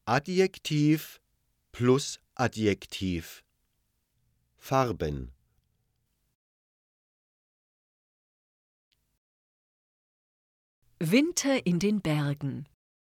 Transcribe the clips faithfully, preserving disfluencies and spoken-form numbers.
Adjektiv plus Adjektiv. Farben. Winter in den Bergen.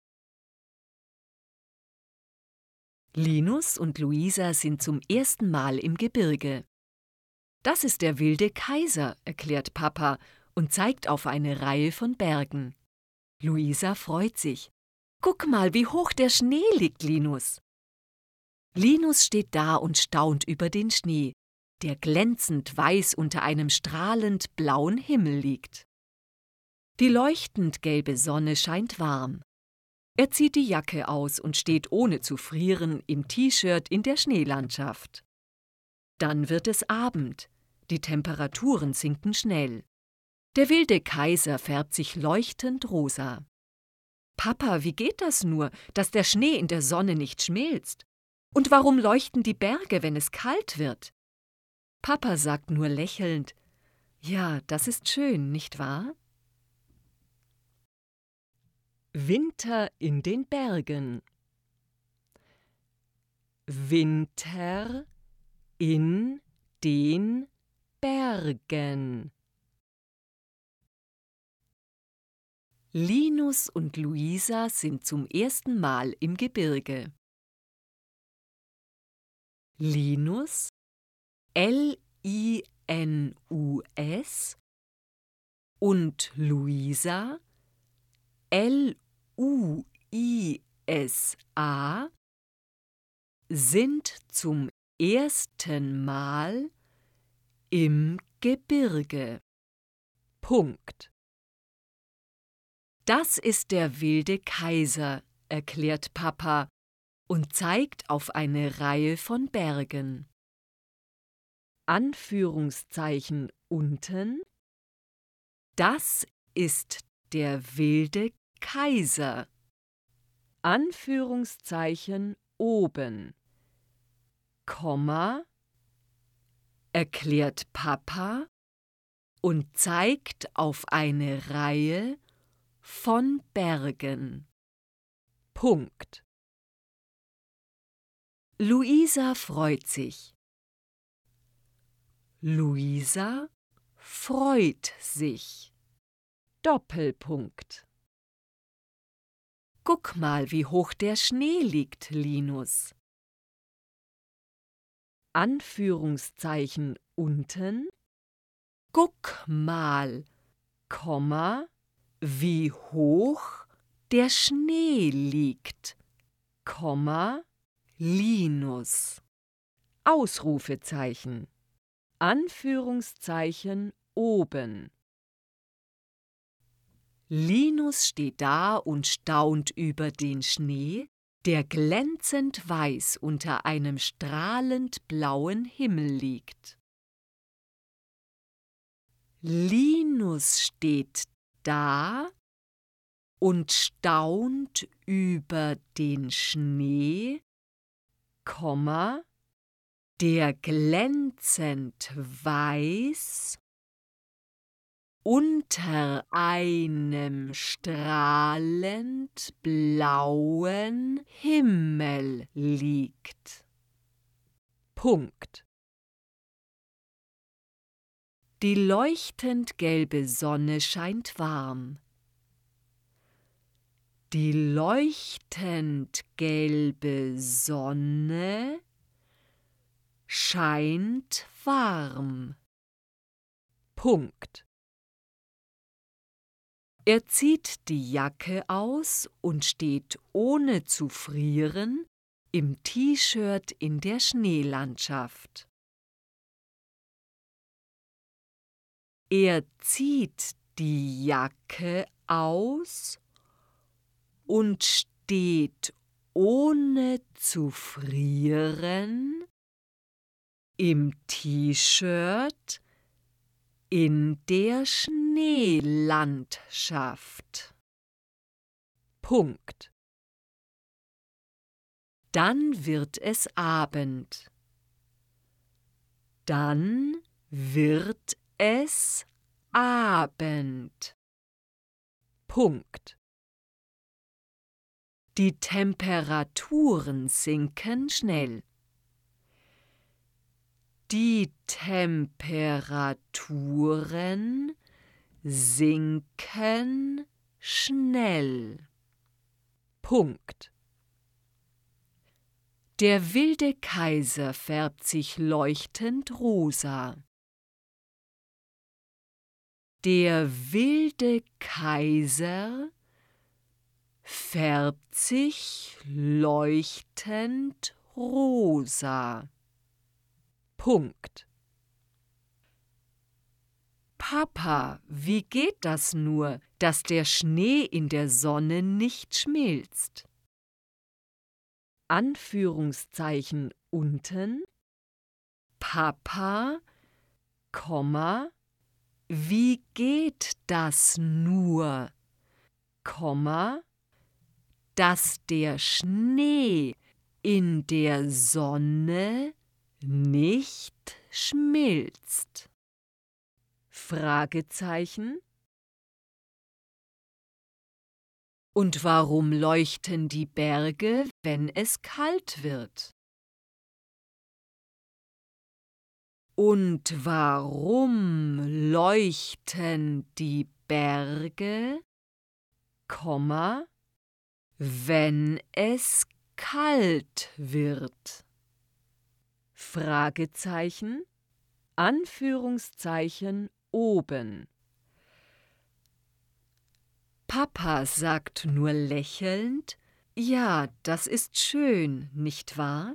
Linus und Luisa sind zum ersten Mal im Gebirge. Das ist der wilde Kaiser, erklärt Papa und zeigt auf eine Reihe von Bergen. Luisa freut sich. Guck mal, wie hoch der Schnee liegt, Linus. Linus steht da und staunt über den Schnee, der glänzend weiß unter einem strahlend blauen Himmel liegt. Die leuchtend gelbe Sonne scheint warm. Er zieht die Jacke aus und steht ohne zu frieren im T-Shirt in der Schneelandschaft. Dann wird es Abend. Die Temperaturen sinken schnell. Der wilde Kaiser färbt sich leuchtend rosa. Papa, wie geht das nur, dass der Schnee in der Sonne nicht schmilzt? Und warum leuchten die Berge, wenn es kalt wird? Papa sagt nur lächelnd: Ja, das ist schön, nicht wahr? Winter in den Bergen. Winter in den Bergen. Linus und Luisa sind zum ersten Mal im Gebirge. Linus, L I N U S, und Luisa, L U I S A, sind zum ersten Mal im Gebirge. Punkt. Das ist der wilde Kaiser, erklärt Papa und zeigt auf eine Reihe von Bergen. Anführungszeichen unten. Das ist der wilde Kaiser. Anführungszeichen oben. Komma, erklärt Papa und zeigt auf eine Reihe von Bergen. Punkt. Luisa freut sich. Luisa freut sich. Doppelpunkt. Guck mal, wie hoch der Schnee liegt, Linus. Anführungszeichen unten. Guck mal, Komma, wie hoch der Schnee liegt, Komma, Linus. Ausrufezeichen. Anführungszeichen oben. Linus steht da und staunt über den Schnee, der glänzend weiß unter einem strahlend blauen Himmel liegt. Linus steht da und staunt über den Schnee, Komma, der glänzend weiß unter einem strahlend blauen Himmel liegt. Punkt. Die leuchtend gelbe Sonne scheint warm. Die leuchtend gelbe Sonne scheint warm. Punkt. Er zieht die Jacke aus und steht ohne zu frieren im T-Shirt in der Schneelandschaft. Er zieht die Jacke aus und steht ohne zu frieren im T-Shirt in der Schneelandschaft. Punkt. Dann wird es Abend. Dann wird es Abend. Punkt. Die Temperaturen sinken schnell. Die Temperaturen sinken schnell. Punkt. Der wilde Kaiser färbt sich leuchtend rosa. Der wilde Kaiser färbt sich leuchtend rosa. Punkt. Papa, wie geht das nur, dass der Schnee in der Sonne nicht schmilzt? Anführungszeichen unten. Papa, Komma, wie geht das nur, Komma, dass der Schnee in der Sonne nicht schmilzt? Fragezeichen. Und warum leuchten die Berge, wenn es kalt wird? Und warum leuchten die Berge, Komma, wenn es kalt wird? Fragezeichen, Anführungszeichen oben. Papa sagt nur lächelnd, ja, das ist schön, nicht wahr?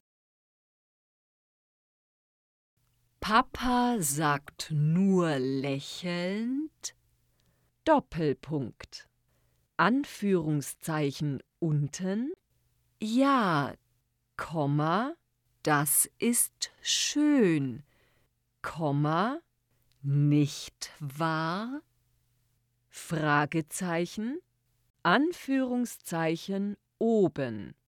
Papa sagt nur lächelnd, Doppelpunkt, Anführungszeichen unten, ja, Komma, das ist schön, Komma, nicht wahr? Fragezeichen, Anführungszeichen oben.